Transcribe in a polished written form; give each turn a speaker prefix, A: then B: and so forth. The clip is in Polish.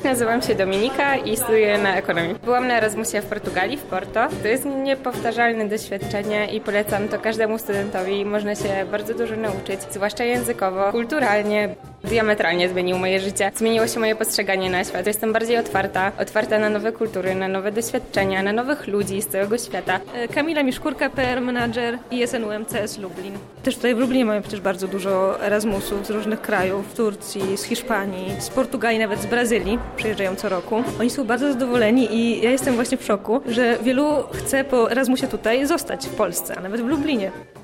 A: nazywam się Dominika i studiuję na ekonomii. Byłam na Erasmusie w Portugalii, w Porto. To jest niepowtarzalne doświadczenie i polecam to każdemu studentowi. Można się bardzo dużo nauczyć, zwłaszcza językowo, kulturalnie. Diametralnie zmienił moje życie. Zmieniło się moje postrzeganie na świat. Jestem bardziej otwarta na nowe kultury, na nowe doświadczenia, na nowych ludzi z całego świata.
B: Kamila Miszkurka, PR Manager i SNUMCS Lublin. Też tutaj w Lublinie mamy przecież bardzo dużo Erasmusów z różnych krajów, z Turcji, z Hiszpanii, z Portugalii, nawet z Brazylii. Przyjeżdżają co roku. Oni są bardzo zadowoleni i ja jestem właśnie w szoku, że wielu chce po Erasmusie tutaj zostać w Polsce, a nawet w Lublinie.